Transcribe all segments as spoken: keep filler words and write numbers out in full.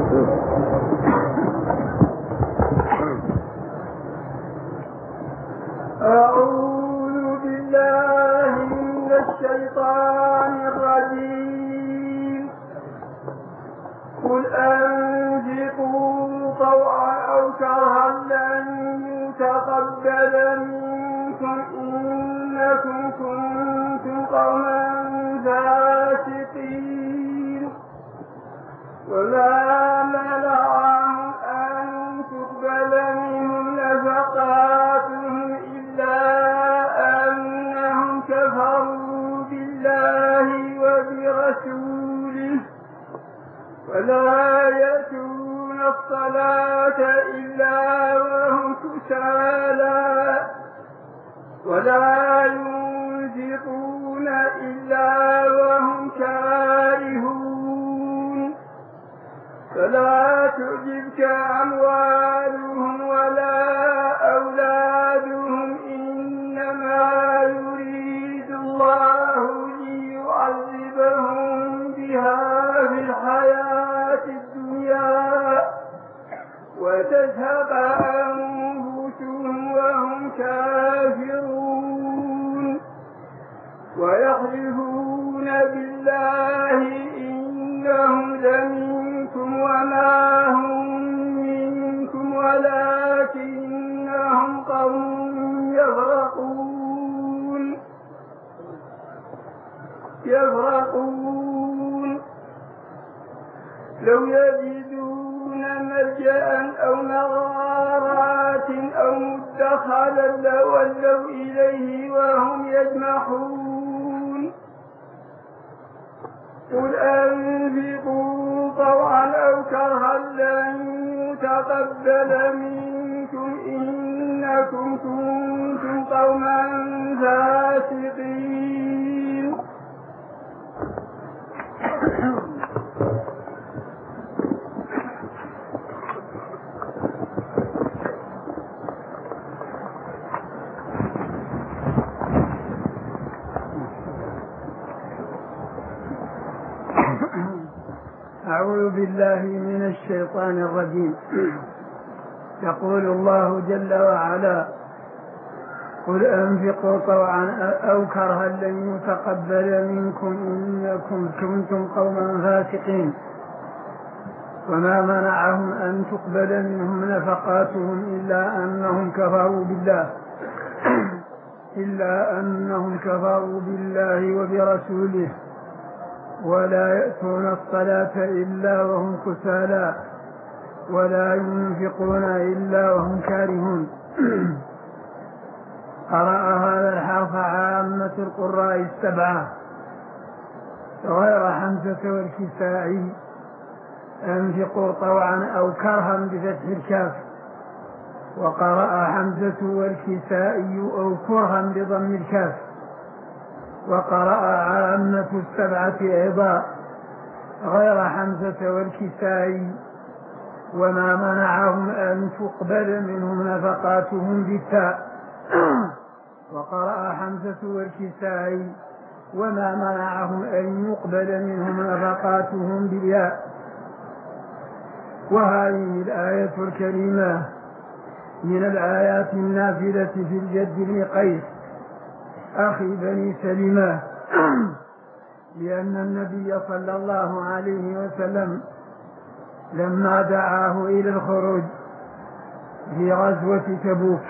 أعوذ بالله من الشيطان الرجيم. قل أنفقوا طوعا أو كرها لن يتقبل منكم إنكم كنتم قوما فاسقين. وما منعهم أن تقبل منهم نفقاتهم إلا أنهم كفروا بالله وبرسوله ولا يأتون الصلاة إلا وهم كسالى ولا ينفقون إلا وهم كارهون. فلا تعجبك أموالهم ولا أولادهم إنما يريد الله ليعذبهم بها في الحياة الدنيا وتذهب أنفسهم وهم كافرون. ويحلفون بالله إنهم لمنكم وما هم منكم ولكنهم قوم يفرقون يفرقون لو يجدون ملجأ أو مغارات أو مدخلا لولوا إليه وهم يجمحون. قل أنفقوا طوعا أو كرها لن يتقبل منكم إنكم كنتم قوما فاسقين. أعوذ بالله من الشيطان الرجيم. يقول الله جل وعلا: قل أنفقوا طوعا أو كرها لن يتقبل منكم إنكم كنتم قوما فاسقين. وما منعهم أن تقبل منهم نفقاتهم إلا أنهم كفروا بالله إلا أنهم كفروا بالله وبرسوله ولا يأتون الصلاة إلا وهم كسالى ولا ينفقون إلا وهم كارهون. قرأ هذا الحرف عامة القراء السبعة غير حمزة والكسائي: أنفقوا طوعا أو كرها بفتح الكاف. وقرأ حمزة والكسائي أو كرها بضم الكاف. وقرأ عامة السبعة أيضا غير حمزة والكسائي: وما منعهم أن تقبل منهم نفقاتهم بالتاء. وقرأ حمزة والكسائي: وما منعهم أن يقبل منهم نفقاتهم بالياء. وهذه الآية الكريمة من الآيات النافلة في الجد بن قيس أخي بني سلمة، لأن النبي صلى الله عليه وسلم لما دعاه إلى الخروج في غزوة تبوك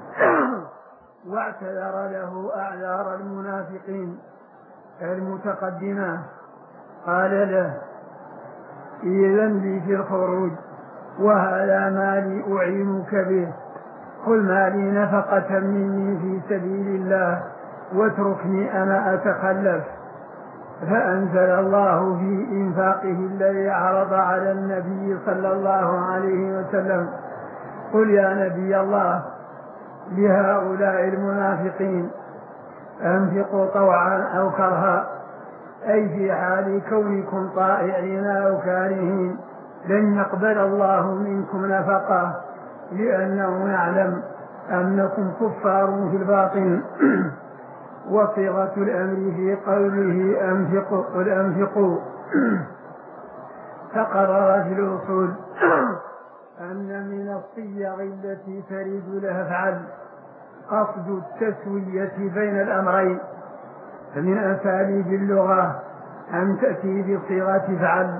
واعتذر له أعذار المنافقين المتقدمة قال له: إذن لي في الخروج وهذا ما لي أعينك به، قل ما لي نفقة مني في سبيل الله واتركني أنا أتخلف. فأنزل الله في إنفاقه الذي عرض على النبي صلى الله عليه وسلم: قل يا نبي الله لهؤلاء المنافقين أنفقوا طوعا أو كرها، أي في حال كونكم طائعين أو كارهين لن يقبل الله منكم نفقة، لأنه يعلم أنكم كفار في الباطن. وصيغة الأمر في قوله أنفقوا قل أنفقوا تقرر في الأصول أن من الصيغ التي ترد لها افعل قصد التسوية بين الأمرين، فمن أساليب اللغة أن تأتي بصيغة افعل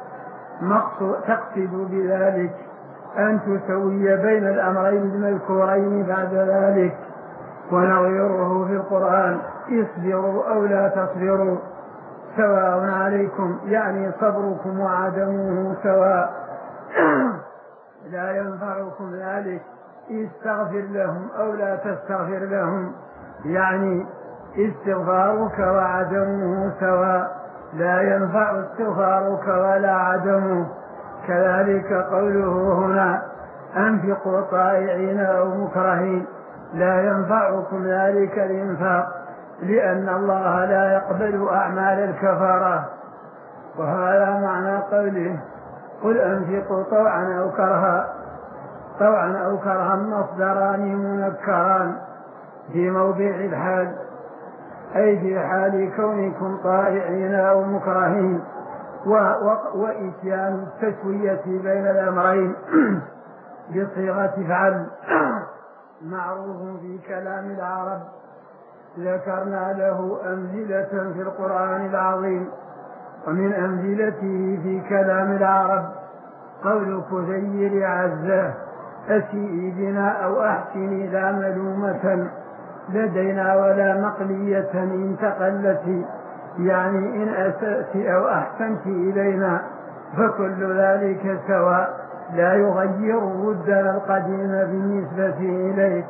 تقصد بذلك أن تسوي بين الأمرين المذكورين بعد ذلك. ونظيره في القرآن اصبروا أو لا تصبروا سواء عليكم، يعني صبركم وعدمه سواء لا ينفعكم ذلك استغفر لهم أو لا تستغفر لهم، يعني استغفارك وعدمه سواء لا ينفع استغفارك ولا عدمه. كذلك قوله هنا أنفقوا طائعين أو مكرهين لا ينفعكم ذلك الإنفاق، لأن الله لا يقبل أعمال الكفارة. وهذا معنى قوله قل أنفقوا طوعا أو كرها. طوعا أو كرها مصدران منكران في موضع الحال، أي في حال كونكم طائعين أو مكرهين، وإتيان التسوية بين الأمرين بصيغة افعل معروف في كلام العرب. ذكرنا له أمثلة في القرآن العظيم، ومن أمثلته في كلام العرب قول كثير عزة أسيئي بنا أو أحسني لا ملومة لدينا ولا مقلية إن تقلت، يعني إن أسأت أو أحسنت إلينا فكل ذلك سواء لا يغير ودنا القديم بالنسبة إليه.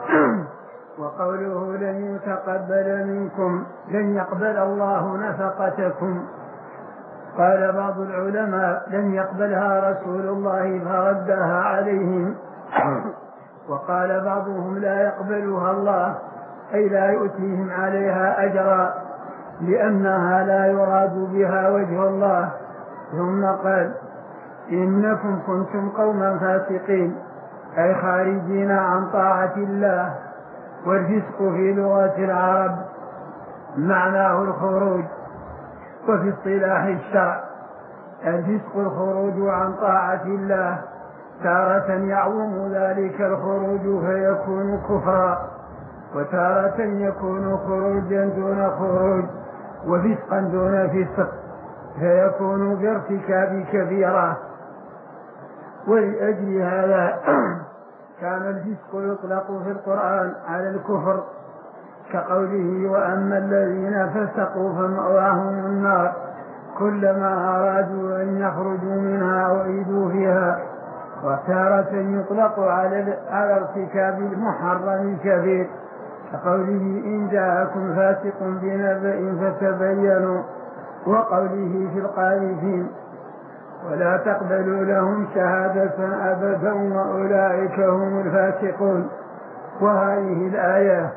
وقوله لن يتقبل منكم لن يقبل الله نفقتكم، قال بعض العلماء لن يقبلها رسول الله فردها عليهم، وقال بعضهم لا يقبلها الله أي لا يؤتيهم عليها أجرا لأنها لا يراد بها وجه الله. ثم قال إنكم كنتم قوما فاسقين أي خارجين عن طاعة الله. والفسق في لغة العرب معناه الخروج، وفي اصطلاح الشرع الفسق الخروج عن طاعة الله، تارة يعظم ذلك الخروج فيكون كفرا، وتارة يكون خروجا دون خروج وفسقا دون فسق فيكون بارتكاب كبيرة. ولأجل هذا كان الفسق يطلق في القرآن على الكفر، كقوله وأما الذين فسقوا فمأواهم النار كلما أرادوا أن يخرجوا منها أعيدوا فيها. وتارة يطلق على ارتكاب المحرم الكبير، كقوله إن جاءكم فاسق بنبأ فتبينوا، وقوله في القاذفين ولا تقبلوا لهم شهادة أبدا وأولئك هم الفاسقون. وهذه الآية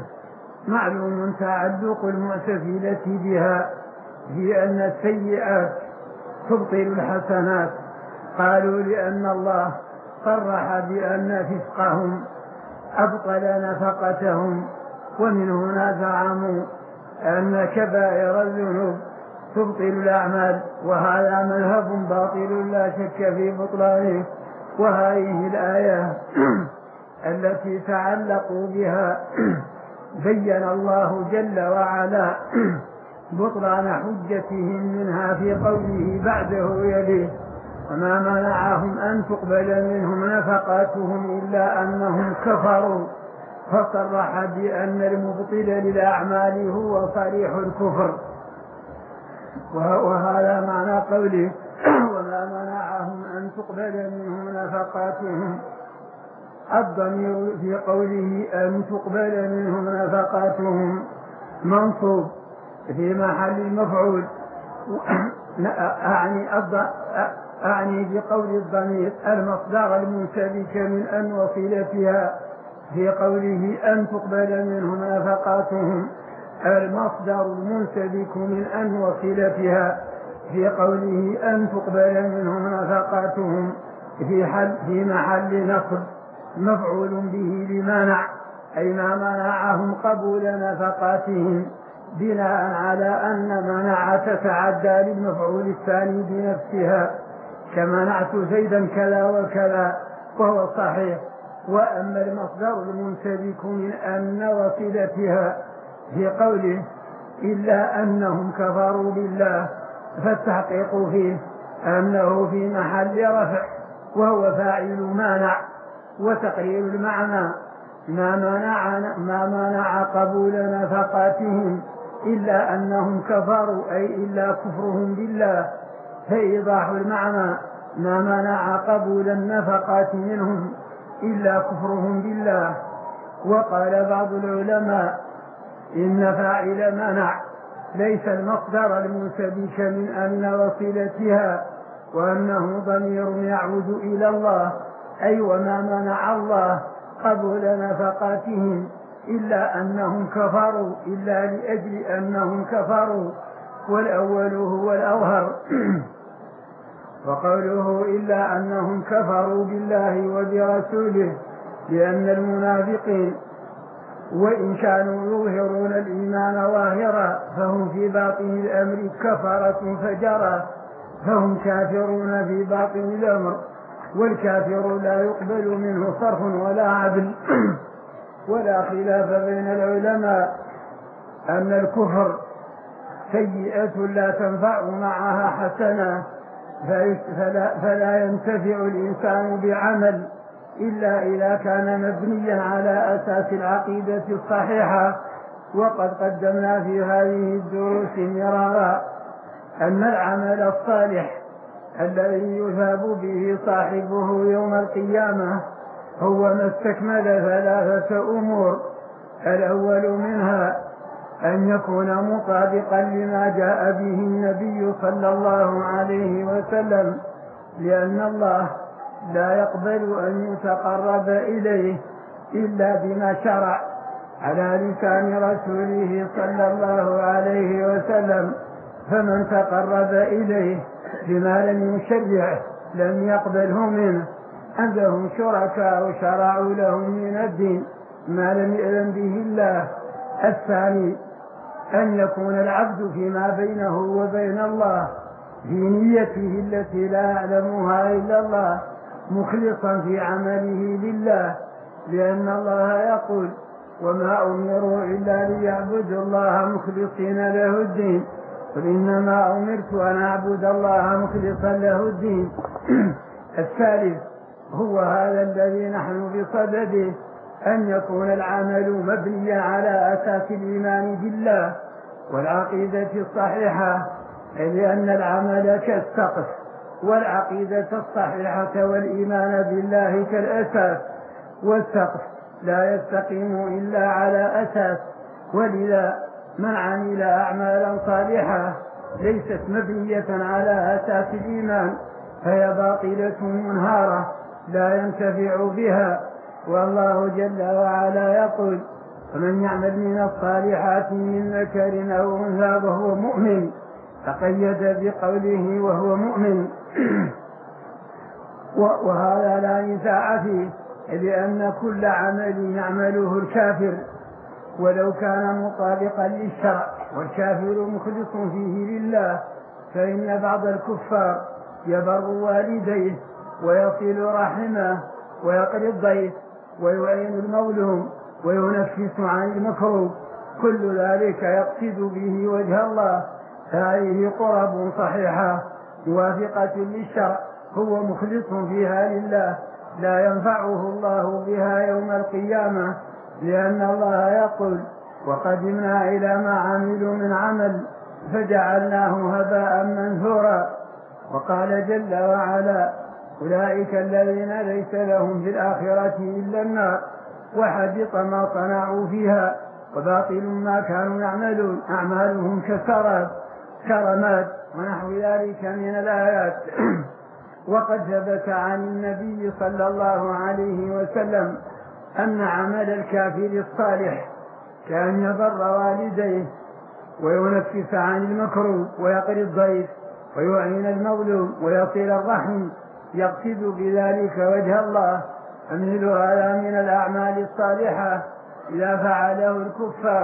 معلوم تعلق المعتزلة بها في أن السيئات تبطل الحسنات، قالوا لأن الله صرح بأن فسقهم أبطل نفقتهم، ومن هنا زعموا أن كبائر الذنوب تبطل الأعمال، وهذا مذهب باطل لا شك في بطلانه. وهذه الآية التي تعلقوا بها بين الله جل وعلا بطلان حجتهم منها في قوله بعده يليه وما منعهم أن تقبل منهم نفقاتهم إلا أنهم كفروا، فصرح بأن المبطل للأعمال هو صريح الكفر. وهذا معنى قوله وما منعهم أن تقبل منهم نفقاتهم. الضمير في قوله أن تقبل منهم نفقاتهم منصوب في محل مفعول، أعني, أعني بقول الضمير المصدر المنسبك من أن وصلتها، في قوله أن تقبل منهم نفقاتهم المصدر المنسبك من أن وصلتها، في قوله أن تقبل منهم نفقاتهم في, حل في محل نصب مفعول به لمنع، أي ما منعهم قبول نفقاتهم بناء على أن منع تتعدى للمفعول الثاني بنفسها، كمنعت زيدا كذا وكذا، وهو صحيح. وأما المصدر المنسلك من أن وصلتها في قوله إلا أنهم كفروا بالله، فالتحقيق فيه أنه في محل رفع، وهو فاعل مانع، وتقرير المعنى ما منع, ما منع قبول نفقاتهم إلا أنهم كفروا، أي إلا كفرهم بالله. فإيضاح المعنى ما منع قبول النفقات منهم إلا كفرهم بالله. وقال بعض العلماء إن فاعل منع ليس المصدر المنسبك من أن وصلتها، وأنه ضمير يعود إلى الله، أي وما منع الله قبول نفقاتهم إلا أنهم كفروا، إلا لأجل أنهم كفروا، والأول هو الأظهر. وقوله إلا أنهم كفروا بالله وبرسوله، لأن المنافقين وإن كانوا يظهرون الإيمان ظاهرا فهم في باطن الأمر كفرة فجرا، فهم كافرون في باطن الأمر، والكافر لا يقبل منه صرف ولا عدل. ولا خلاف بين العلماء أن الكفر سيئة لا تنفع معها حسنة، فلا, فلا ينتفع الإنسان بعمل إلا إذا كان مبنيا على أساس العقيدة الصحيحة. وقد قدمنا في هذه الدروس مرارا أن العمل الصالح الذي يثاب به صاحبه يوم القيامة هو ما استكمل ثلاثة أمور. الأول منها أن يكون مطابقا لما جاء به النبي صلى الله عليه وسلم، لأن الله لا يقبل أن يتقرب إليه إلا بما شرع على لسان رسوله صلى الله عليه وسلم، فمن تقرب إليه بما لم يشرعه لم يقبله منه. عندهم شركاء شرعوا لهم من الدين ما لم يأذن به الله. الثاني أن يكون العبد فيما بينه وبين الله في نيته التي لا يعلمها إلا الله مخلصا في عمله لله، لأن الله يقول وما أمروا إلا ليعبدوا الله مخلصين له الدين، قل إنما أمرت أن أعبد الله مخلصا له الدين. الثالث هو هذا الذي نحن بصدده، أن يكون العمل مبنيا على أساس الإيمان بالله والعقيدة الصحيحة، لأن العمل كالسقف والعقيدة الصحيحة والإيمان بالله كالأساس، والسقف لا يستقيم إلا على أساس. ولذا من عمل أعمالا صالحة ليست مبنية على أساس الإيمان فهي باطلة منهارة لا ينتفع بها. والله جل وعلا يقول ومن يعمل من الصالحات من ذكر أو أنثى وهو مؤمن، تقيد بقوله وهو مؤمن. وهذا لا نزاع فيه، لأن كل عمل يعمله الكافر ولو كان مطابقا للشرع والكافر مخلص فيه لله، فإن بعض الكفار يبر والديه ويصل رحمه ويقري الضيف ويعين المظلوم وينفس عن المكروه، كل ذلك يقصد به وجه الله. هذه قرب صحيحة موافقة للشرع، هو مخلص فيها لله، لا ينفعه الله بها يوم القيامة، لأن الله يقول وقدمنا إلى ما عملوا من عمل فجعلناه هباء منثورا. وقال جل وعلا أولئك الذين ليس لهم في الآخرة إلا النار وحبط ما صنعوا فيها وباطل ما كانوا يعملون، أعمالهم كسراب كرماد ونحو ذلك من الآيات. وقد ثبت عن النبي صلى الله عليه وسلم أن عمل الكافر الصالح كأن يبر والديه وينفس عن المكروه ويقري الضيف ويعين المظلوم ويصل الرحم، يقصد بذلك وجه الله. أمثل هذا من الأعمال الصالحة إذا فعله الكفار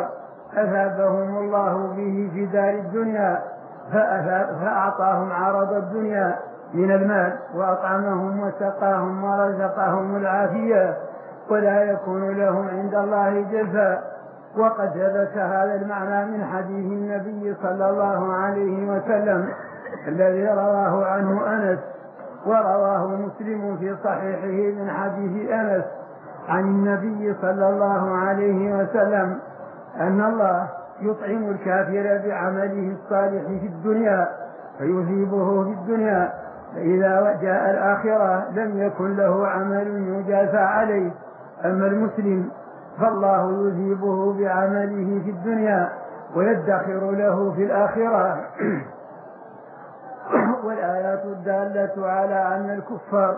أثابهم الله به في دار الدنيا فأعطاهم عرض الدنيا من المال وأطعمهم وسقاهم ورزقهم العافية ولا يكون لهم عند الله جزاء. وقد ثبت هذا المعنى من حديث النبي صلى الله عليه وسلم الذي رواه عنه أنس ورواه مسلم في صحيحه من حديث أنس عن النبي صلى الله عليه وسلم أن الله يطعم الكافر بعمله الصالح في الدنيا فيثيبه في الدنيا، فإذا جاء الآخرة لم يكن له عمل يجازى عليه. أما المسلم فالله يثيبه بعمله في الدنيا ويدخر له في الآخرة. والآيات الدالة على أن الكفار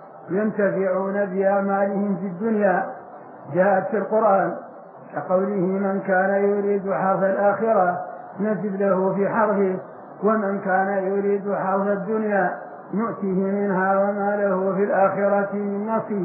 ينتفعون بأعمالهم في الدنيا جاءت في القرآن كقوله من كان يريد حرث الآخرة نزد له في حرثه ومن كان يريد حرث الدنيا نؤته منها وما له في الآخرة من نصيب.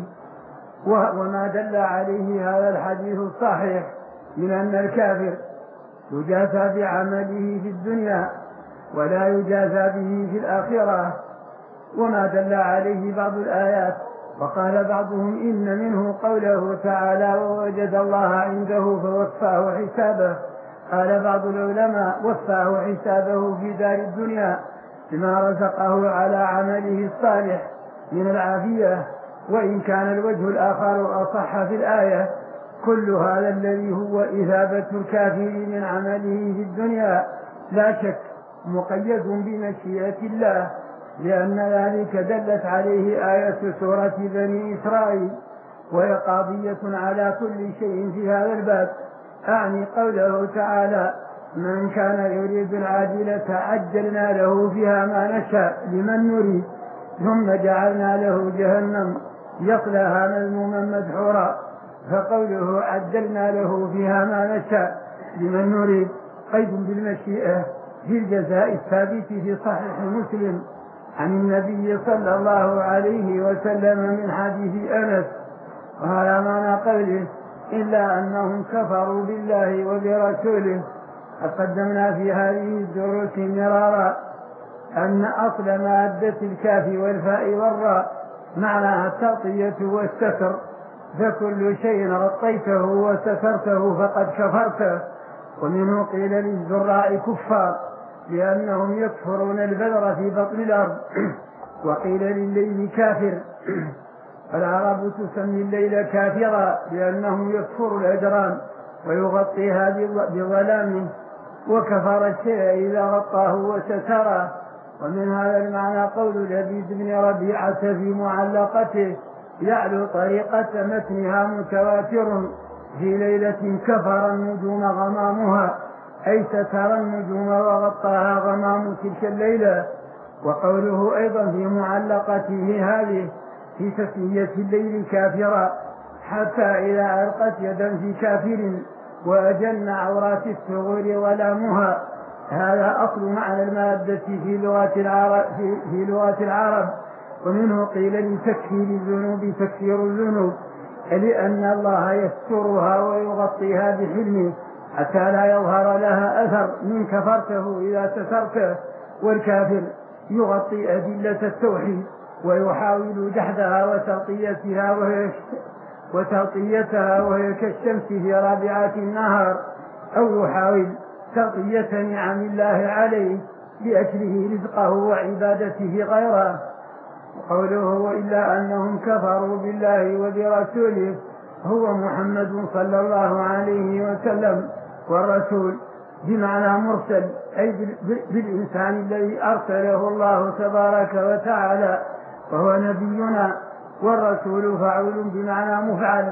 وما دل عليه هذا الحديث الصحيح من أن الكافر يجازى بعمله في الدنيا ولا يجازى به في الآخرة، وما دل عليه بعض الآيات. وقال بعضهم إن منه قوله تعالى ووجد الله عنده فوفاه حسابه. قال بعض العلماء وفاه حسابه في دار الدنيا بما رزقه على عمله الصالح من العافية. وإن كان الوجه الآخر أصح في الآية كل هذا الذي هو إثابة الكافر من عمله في الدنيا لا شك مقيد بمشيئة الله، لأن ذلك دلت عليه آية سورة بني إسرائيل، وهي قاضية على كل شيء في هذا الباب. أعني قوله تعالى من كان يريد العاجلة عجلنا له فيها ما نشاء لمن نريد ثم جعلنا له جهنم يصلها مذموما مدحورا. فقوله عجلنا له فيها ما نشاء لمن نريد قيد بالمشيئة في الجزاء الثابت في صحيح مسلم عن النبي صلى الله عليه وسلم من حديث أنس. وهذا معنى قوله إلا أنهم كفروا بالله وبرسوله. قد قدمنا في هذه الدروس مرارا أن أصل مادة الكاف والفاء والراء معناها التغطية والستر، فكل شيء غطيته وسترته فقد كفرته. ومنه قيل للزراع كفار لأنهم يكفرون البذر في بطن الأرض، وقيل للليل كافر. العرب تسمي الليل كافرا لأنه يكفر الأجرام ويغطيها بظلامه، وكفر الشيء إذا غطاه وستره. ومن هذا المعنى قول لبيد بن ربيعة في معلقته يعلو طريقة متنها متواتر في ليلة كفر النجوم غمامها، أي ستر النجوم وغطاها غمام تلك الليلة. وقوله أيضا في معلقته هذه في تسمية الليل كافرا حتى إذا ألقت يدا في كافر وأجن عورات الثغور ولامها. هذا أصل معنى المادة في لغة العرب, في, في لغة العرب. ومنه قيل لتكفير الذنوب تكفير الذنوب، لأن الله يسترها ويغطيها بحلمه حتى لا يظهر لها أثر من كفرته إذا سترته. والكافر يغطي أدلة التوحيد ويحاول جحدها وتغطيتها وهي وتغطيتها وهي كالشمس في رابعة النهار، أو يحاول تغطية نعم الله عليه لأجله رزقه وعبادته غيره. وقوله وإلا أنهم كفروا بالله وبرسوله هو محمد صلى الله عليه وسلم، والرسول بمعنى مرسل أي بالإنسان الذي أرسله الله تبارك وتعالى وهو نبينا. والرسول فاعل بمعنى مفعل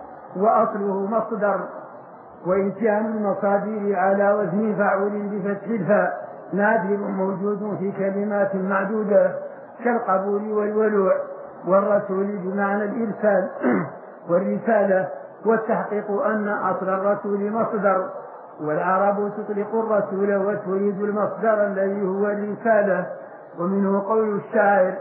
وأصله مصدر، وإتيان المصادر على وزن فاعل بفتح الفاء نادر موجود في كلمات معدودة كالقبول والولوع. والرسول بمعنى الإرسال والرسالة، والتحقيق أن أصل الرسول مصدر، والعرب تطلق الرسول وتريد المصدر الذي هو الرسالة. ومنه قول الشاعر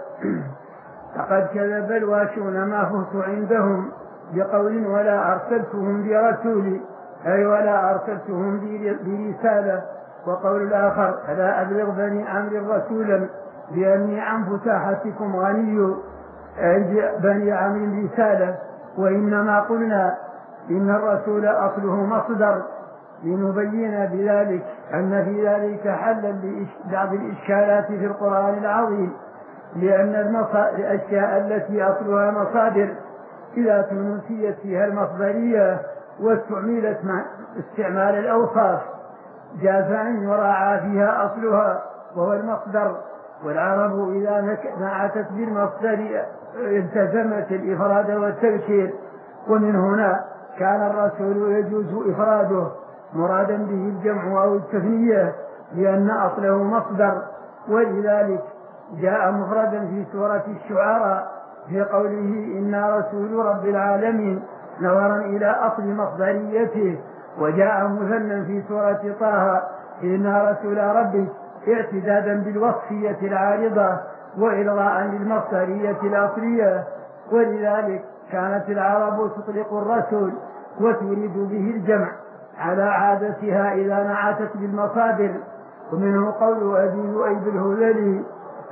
لقد كذب الواشون ما فهت عندهم بقول ولا أرسلتهم برسولي أي ولا أرسلتهم برسالة. وقول الآخر ألا أبلغ بني عمرو رسولا بأني عن فساحتكم غني بني عمرو رسالة. وإنما قلنا إن الرسول أصله مصدر لنبين بذلك أن في ذلك حلا لبعض الإشكالات في القرآن العظيم، لأن الأشياء التي أصلها مصادر إذا تنسيت فيها المصدرية واستعملت مع استعمال الأوصاف جاز أن يراعى فيها أصلها وهو المصدر. والعرب إذا نعتت بالمصدر التزمت الإفراد والتذكير، ومن هنا كان الرسول يجوز إفراده مرادا به الجمع أو التثنية لأن أصله مصدر. ولذلك جاء مفردا في سورة الشعراء في قوله إنا رسول رب العالمين نظرا إلى أصل مصدريته، وجاء مثنى في سورة طه إنا رسول ربك اعتدادا بالوصفية العارضة وإلغاء للمصدرية الأصلية. ولذلك كانت العرب تطلق الرسول وتريد به الجمع على عادتها إذا نعتت بالمصادر. ومنه قول أبي ذؤيب الهذلي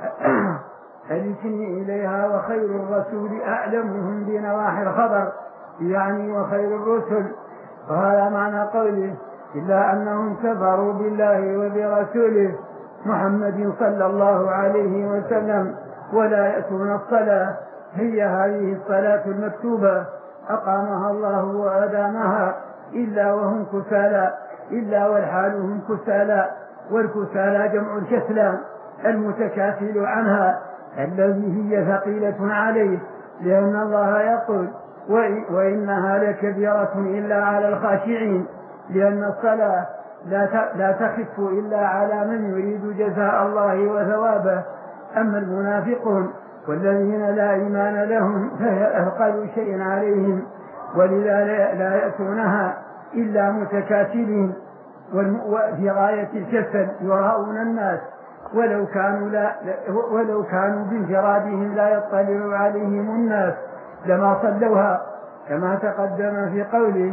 ألسني إليها وخير الرسول أعلمهم بنواحي الخبر، يعني وخير الرسل. وهذا معنى قوله إلا أنهم كفروا بالله وبرسوله محمد صلى الله عليه وسلم ولا يأتون الصلاة، هي هذه الصلاة المكتوبة أقامها الله وأدامها إلا وهم كسالى، إلا والحال هم كسالى. والكسالى جمع الكسلان المتكاسل عنها الذي هي ثقيلة عليه، لأن الله يقول وإنها لكبيرة إلا على الخاشعين، لأن الصلاة لا تخف إلا على من يريد جزاء الله وثوابه. أما المنافقون والذين لا إيمان لهم فهي أثقل شيء عليهم، ولذا لا يأتونها إلا متكاسلين وفي غاية الكسل يراؤون الناس ولو كانوا, لا ولو كانوا بانفرادهم لا يطلع عليهم الناس لما صلوها، كما تقدم في قوله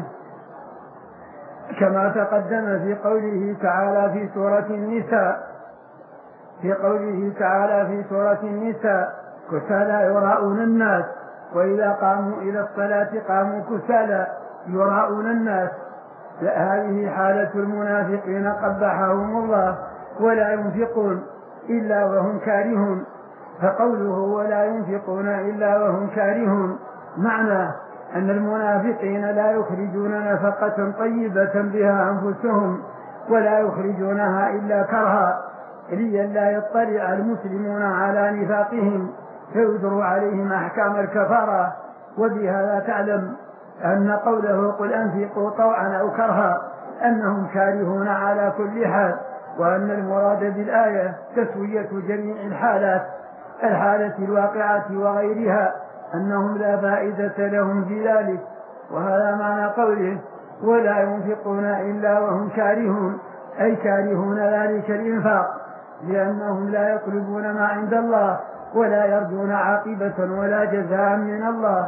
كما تقدم في قوله تعالى في سورة النساء في قوله تعالى في سورة النساء كسالى يراؤون الناس، وإذا قاموا إلى الصلاة قاموا كسالى يراؤون الناس. هذه حالة المنافقين قبحهم الله، ولا ينفقون إلا وهم كارهون. فقوله ولا ينفقون إلا وهم كارهون معنى أن المنافقين لا يخرجون نفقة طيبة بها أنفسهم ولا يخرجونها إلا كرها، لئلا يطلع المسلمون على نفاقهم فيدر عليهم أحكام الكفارة. وبهذا تعلم أن قوله قل أنفقوا طوعا أو كرها أنهم كارهون على كل حال، وأن المراد بالآية تسوية جميع الحالات الحالة الواقعة وغيرها، أنهم لا فائدة لهم في ذلك. وهذا معنى قوله ولا ينفقون إلا وهم كارهون، أي كارهون ذلك الإنفاق، لأنهم لا يطلبون ما عند الله ولا يرجون عاقبة ولا جزاء من الله.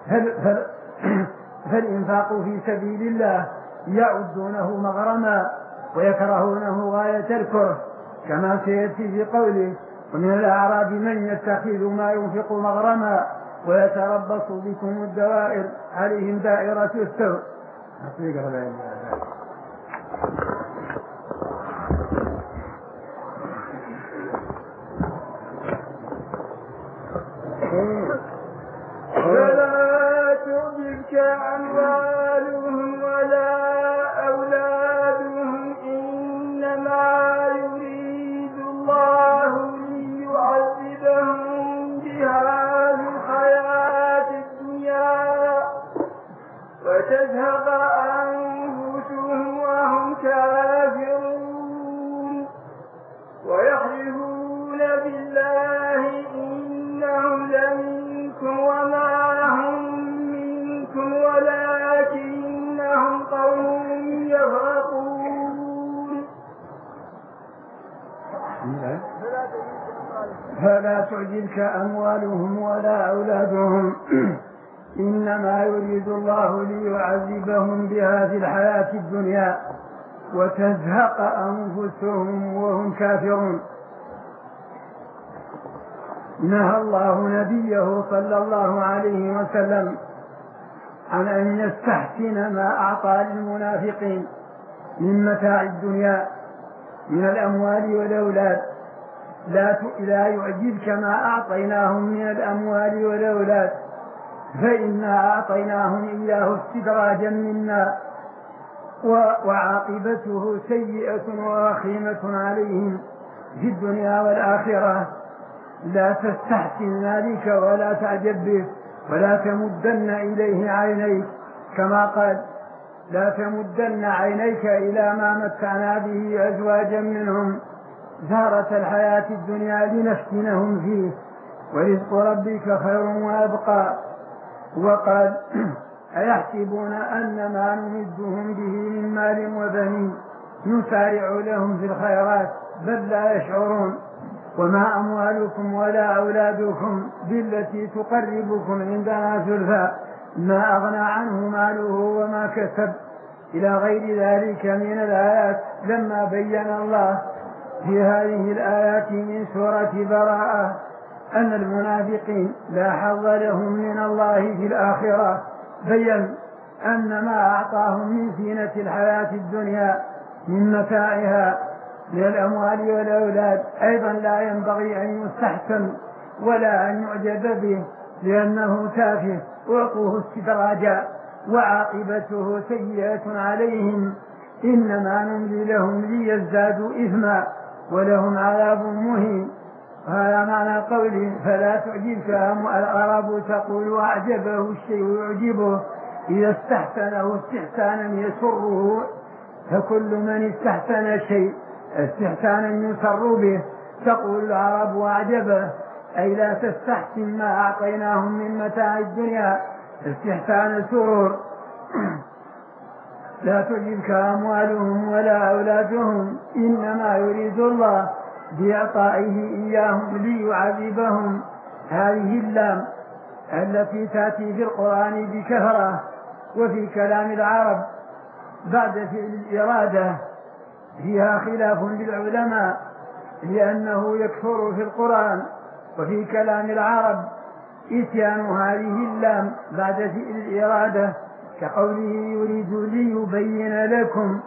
فالإنفاق في سبيل الله يعدونه مغرما ويكرهونه غاية الكره، كما سيأتي في قوله ومن الأعراب من يتخذ ما ينفق مغرما ويتربص بكم الدوائر عليهم دائرة السوء. فلا تعجبك أموالهم ولا أولادهم، إنما يريد الله ليعذبهم بها في الحياة الدنيا وتزهق أنفسهم وهم كافرون، ويحلفون بالله إنهم لمنكم وما هم منكم ولكنهم قوم يفرقون. فلا تعجبك أموالهم ولا أولادهم، إنما يريد الله ليعذبهم بها في الحياة الدنيا وتزهق أنفسهم وهم كافرون. نهى الله نبيه صلى الله عليه وسلم عن أن يستحسن ما أعطى للمنافقين من متاع الدنيا من الأموال والأولاد. لا لا يعجبك ما أعطيناهم من الأموال والأولاد فإنا أعطيناهم إياه استدراجا منا وعاقبته سيئة ووخيمة عليهم في الدنيا والآخرة. لا تستحسن ذلك ولا تعجب به ولا تمدن إليه عينيك، كما قال لا تمدن عينيك إلى ما متعنا به أزواجا منهم زهرة الحياة الدنيا لنفتنهم فيه ورزق ربك خير وأبقى. وقال أيحسبون أن ما نمدهم به من مال وبنين نسارع لهم في الخيرات بل لا يشعرون. وما أموالكم ولا أولادكم بالتي تقربكم عندنا زلفى ما أغنى عنه ماله وما كسب إلى غير ذلك من الآيات. لما بين الله في هذه الآيات من سورة براءة أن المنافقين لا حظ لهم من الله في الآخرة بين أن ما أعطاهم من زينة الحياة الدنيا من متاعها من الأموال والأولاد أيضا لا ينبغي أن يستحسن ولا أن يعجب به لأنه تافه وعطوه استدراجا وعاقبته سيئة عليهم إنما نملي لهم ليزدادوا إثما ولهم عذاب مهين. هذا معنى قوله فلا تعجبك الأعراب تقول أعجبه الشيء يعجبه إذا استحسنه استحسانا يسره، فكل من استحسن شيء استحسانا يسر به تقول العرب أعجبه، أي لا تستحسن ما أعطيناهم من متاع الدنيا استحسان سرور. لا تعجبك أموالهم ولا أولادهم إنما يريد الله بإعطائه إياهم ليعذبهم. هذه اللام التي تأتي في القرآن بكثرة وفي كلام العرب بعد فعل الإرادة فيها خلاف للعلماء لأنه يكثر في القرآن وفي كلام العرب إتيان هذه اللام بعد فعل الإرادة كقوله يريد ليبين لكم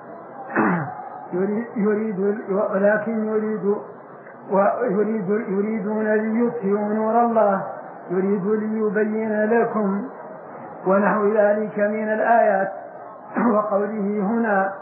يريد ولكن يريد ويريد يريدون ليطفئوا نور الله يريد ليبين لكم ونحو ذلك من الآيات. وقوله هنا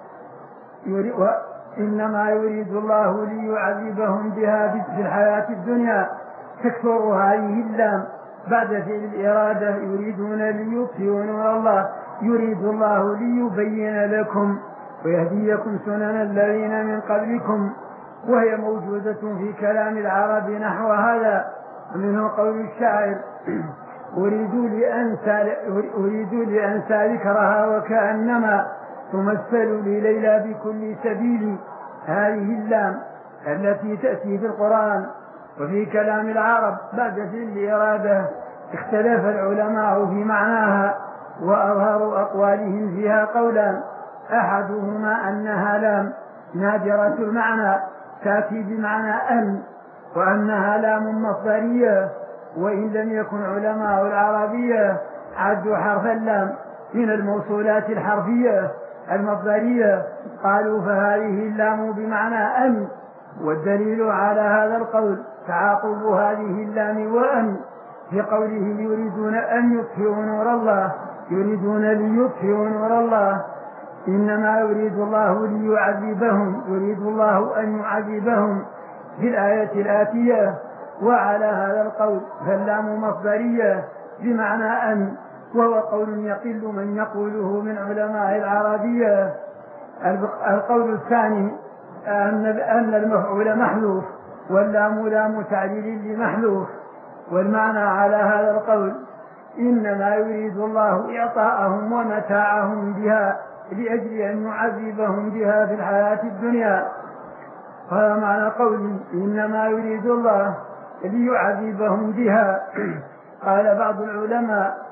إنما يريد الله ليعذبهم بها في الحياة الدنيا تكثر هذه اللام بعد فعل الإرادة يريدون ليطفئوا نور الله يريد الله ليبين لكم ويهديكم سنن الذين من قبلكم، وهي موجودة في كلام العرب نحو هذا. منه قول الشاعر أريد لأنسى, أريد لأنسى ذكرها وكأنما تمثل لي ليلى بكل سبيل. هذه اللام التي تأتي في القرآن وفي كلام العرب بعد فعل الإرادة اختلف العلماء في معناها وأظهروا أقوالهم فيها قولان، أحدهما أنها لام نادرة المعنى تأتي بمعنى أن وأنها لام مصدرية، وإن لم يكن علماء العربية عدوا حرف اللام من الموصولات الحرفية المصدرية قالوا فهذه اللام بمعنى أن. والدليل على هذا القول تعاقب هذه اللام وأن في قوله يريدون أن يطفئوا نور الله يريدون ليطفئوا نور الله إنما يريد الله ليعذبهم يريد الله أن يعذبهم في الآية الآتية. وعلى هذا القول فاللام مصدرية بمعنى أن، وهو قول يقل من يقوله من علماء العربية. القول الثاني أن المفعول محذوف واللام لام تعليل لمحذوف، والمعنى على هذا القول إنما يريد الله إعطاءهم ومتاعهم بها لأجل أن يعذبهم بها في الحياة الدنيا. هذا معنى قوله إنما يريد الله ليعذبهم بها. قال بعض العلماء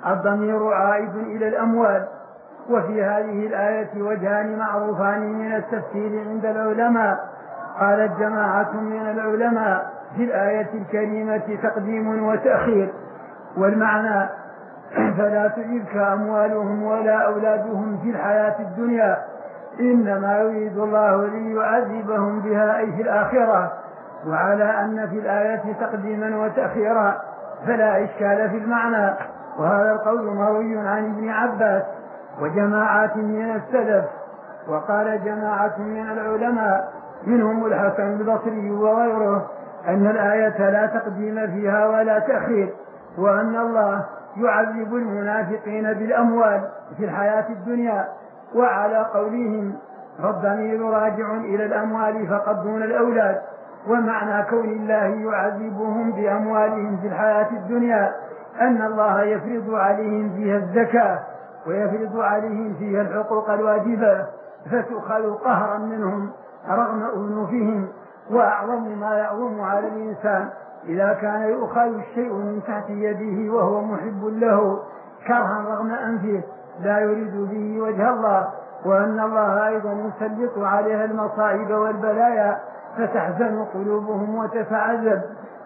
الضمير عائد إلى الأموال. وفي هذه الآية وجهان معروفان من التفسير عند العلماء. قالت جماعة من العلماء في الآية الكريمة تقديم وتأخير، والمعنى فلا تعجبك أموالهم ولا أولادهم في الحياة الدنيا إنما يريد الله ليعذبهم بها أي في الآخرة. وعلى أن في الآية تقديما وتأخيرا فلا إشكال في المعنى، وهذا القول مروي عن ابن عباس وجماعات من السلف. وقال جماعة من العلماء منهم الحسن البصري وغيره أن الآية لا تقديم فيها ولا تأخير، وأن الله يعذب المنافقين بالأموال في الحياة الدنيا. وعلى قولهم فالضمير راجع إلى الأموال فقط دون الأولاد، ومعنى كون الله يعذبهم بأموالهم في الحياة الدنيا أن الله يفرض عليهم فيها الزكاة ويفرض عليهم فيها الحقوق الواجبة فتؤخذ قهرا منهم رغم أنوفهم. وأعظم ما يعظم على الإنسان إذا كان يؤخذ الشيء من تحت يده وهو محب له كرها رغم أنفه لا يريد به وجه الله، وأن الله أيضا يسلط عليها المصائب والبلايا فتحزن قلوبهم وتتعذب،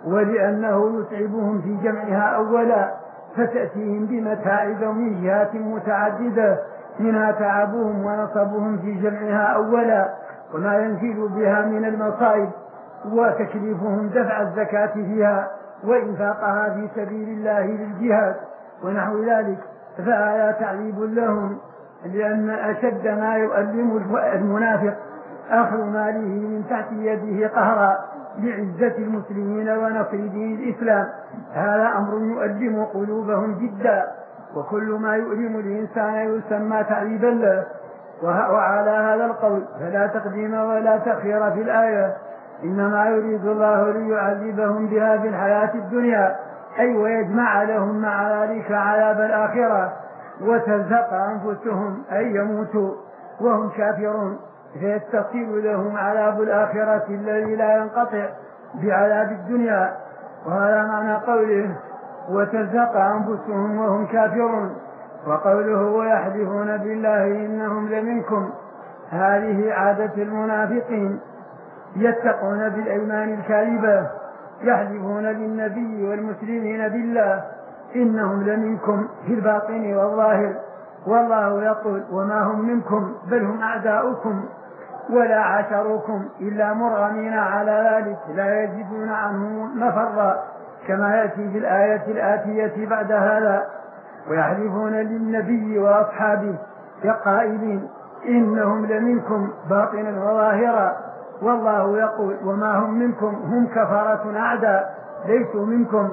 ولأنه يتعبهم في جمعها أولا فتأتيهم بمتاعب من جهات متعددة منها تعبهم ونصبهم في جمعها أولا وما ينزل بها من المصائب، وتكليفهم دفع الزكاة فيها وإنفاقها في سبيل الله للجهاد ونحو ذلك، فهذا تعذيب لهم. لأن أشد ما يؤلم المنافق أخذ ماله من تحت يده قهرا لعزة المسلمين ونصر دين الإسلام، هذا أمر يؤلم قلوبهم جدا، وكل ما يؤلم الإنسان يسمى تعذيبا له. وعلى هذا القول فلا تقديم ولا تأخير في الآية، إنما يريد الله ليعذبهم بها في الحياة الدنيا أي ويجمع لهم مع ذلك عذاب الآخرة وتزهق أنفسهم أي يموتوا وهم كافرون فيتصل لهم عذاب الآخرة الذي لا ينقطع بعذاب الدنيا. وهذا معنى قوله وتزهق أنفسهم وهم كافرون. وقوله ويحلفون بالله إنهم لمنكم، هذه عادة المنافقين يتقون بالأيمان الكاذبة، يحلفون للنبي والمسلمين بالله إنهم لمنكم في الباطن والظاهر، والله يقول وما هم منكم بل هم أعداؤكم ولا عاشروكم إلا مرغمين على ذلك لا يجدون عنه مفرا، كما يأتي في الآية الآتية بعد هذا. ويحلفون للنبي وأصحابه كقائلين إنهم لمنكم باطنا وظاهرا، والله يقول وما هم منكم هم كفرة أعداء ليسوا منكم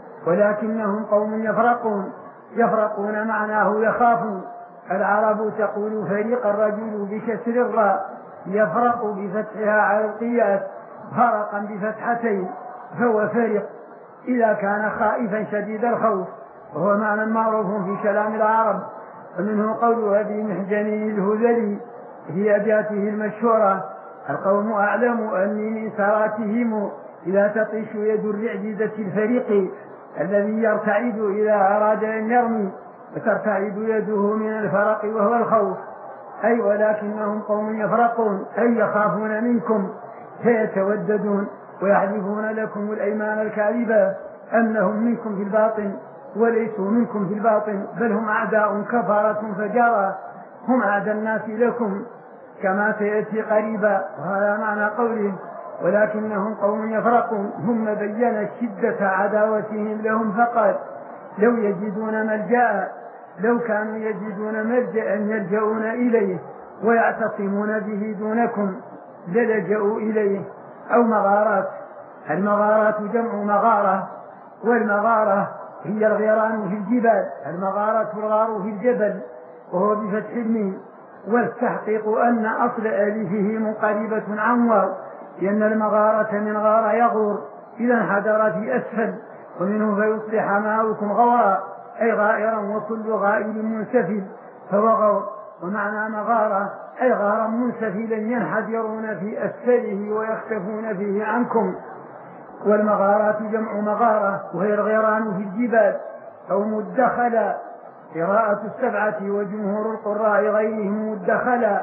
ولكنهم قوم يفرقون. يفرقون معناه يخافون. العرب تقول فريق الرجل بكسر الراء، يفرق بفتحها على القياس فرقا بفتحتين فهو فرق إذا كان خائفا شديد الخوف، وهو معنى معروف في كلام العرب. ومنه قول أبي محجن الهذلي في أبياته المشهورة القوم أعلم أني من سراتهم إذا تطيش يد الرعجزة الفريق الذي يرتعد إذا أراد أن يرمي وترتعد يده من الفرق وهو الخوف، أي ولكنهم قوم يفرقون أي يخافون منكم فيتوددون ويحلفون لكم الأيمان الكاذبة أنهم منكم في الباطن وليسوا منكم في الباطن بل هم أعداء كفرة فجارة هم أعدى الناس لكم كما سيأتي قريبا. وهذا معنى قوله ولكنهم قوم يفرقون، ثم بين شدة عداوتهم لهم فقال لو يجدون ملجأ لو كانوا يجدون ملجأ يلجؤون إليه ويعتصمون به دونكم للجأوا إليه، أو مغارات. المغارات جمع مغارة، والمغارة هي الغيران في الجبال، المغارة الغار في الجبل وهو بفتح الميم، والتحقيق أن أصل آلفه منقلبة عن واو، لأن المغارة من غار يغور إذا انحدر في أسفل، ومنه فيصبح ماؤكم غورا أي غائرا وكل غائل منسفل فهو غور. ومعنى مغارة أي غارا منسفلا ينحدرون في أسفله ويختفون فيه عنكم. والمغارات جمع مغارة وهي الغيران في الجبال أو مدخلا قراءة السبعة وجمهور القراء غيرهم مدخلا،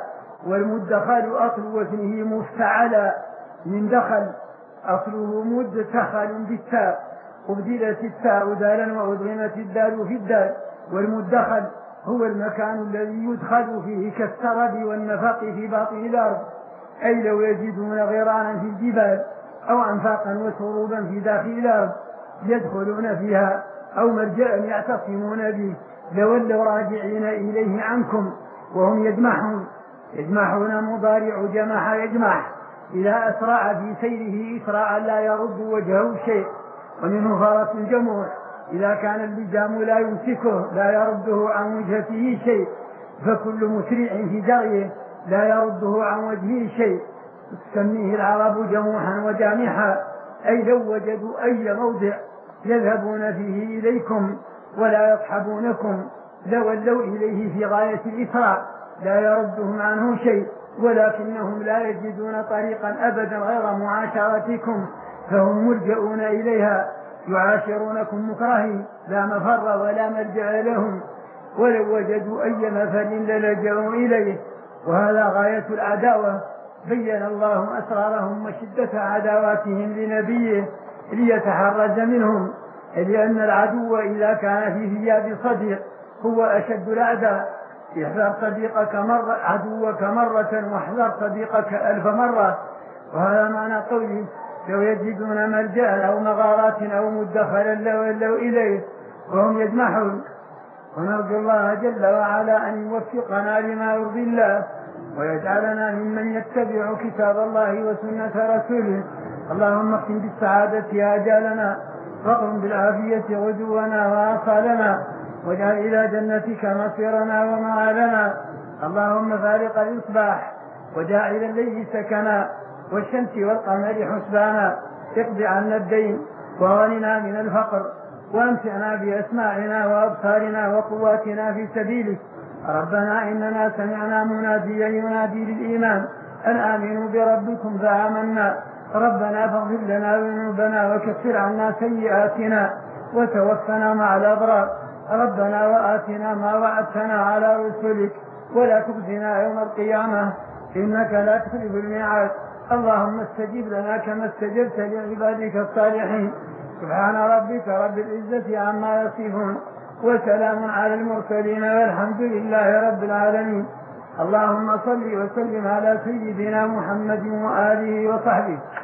والمدخل أصل وزنه مفتعلا، من دخل أصله مدخل بالتاء، أبدلت التاء دالا وأدغمت الدال في الدال. والمدخل هو المكان الذي يدخل فيه كالسرب والنفق في باطن الأرض، أي لو يجدون غيرانا في الجبال أو أنفاقا وسروبا في داخل الأرض يدخلون فيها، أو مرجعا يعتصمون به لولوا راجعين إليه عنكم وهم يجمحون. يجمحون مضارع جمح يجمح، إذا أسرع في سيره إسراعا لا يرد وجهه شيء. ومنه فرس جموح، إذا كان اللجام لا يمسكه لا يرده عن وجهته شيء، فكل مسرع في جريه لا يرده عن وجهه شيء. تسميه العرب جموحا وجامحا، أي لو وجدوا أي موضع يذهبون فيه إليكم ولا يصحبونكم لولوا إليه في غاية الإسراع لا يردهم عنه شيء، ولكنهم لا يجدون طريقا أبدا غير معاشرتكم فهم ملجؤون إليها، يعاشرونكم مكرهين لا مفر ولا مرجع لهم، ولو وجدوا أي مفر للجأوا إليه. وهذا غاية العداوة، بين الله أسرارهم وشدة عداواتهم لنبيه ليتحرز منهم، لأن العدو إذا كان في ثياب صديق هو أشد الأعداء. احذر صديقك مرة عدوك مرة واحذر صديقك ألف مرة. وهذا معنى قوله لو يجدون ملجأ أو مغارات أو مدخلا لولوا إليه وهم يجمحون. ونرجو الله جل وعلا أن يوفقنا لما يرضي الله ويجعلنا ممن يتبع كتاب الله وسنة رسوله. اللهم اختم بالسعادة آجالنا واقم بالعافية غدونا وآصالنا، واجعل إلى جنتك مصيرنا ومآلنا. اللهم فارق الإصباح وجاعل الليل سكنا والشمس والقمر حسبانا، اقض عنا الدين وغننا من الفقر وامتعنا بأسماعنا وأبصارنا وقواتنا في سبيلك. ربنا إننا سمعنا مناديا ينادي للإيمان أن آمنوا بربكم فآمنا. ربنا فاغفر لنا ذنوبنا وكفر عنا سيئاتنا وتوفنا مع الأبرار. ربنا وآتنا ما وعدتنا على رسلك ولا تخزنا يوم القيامة إنك لا تخلف الميعاد. اللهم استجب لنا كما استجبت لعبادك الصالحين. سبحان ربك رب العزة عما يصفون وسلام على المرسلين والحمد لله رب العالمين. اللهم صل وسلم على سيدنا محمد وآله وصحبه.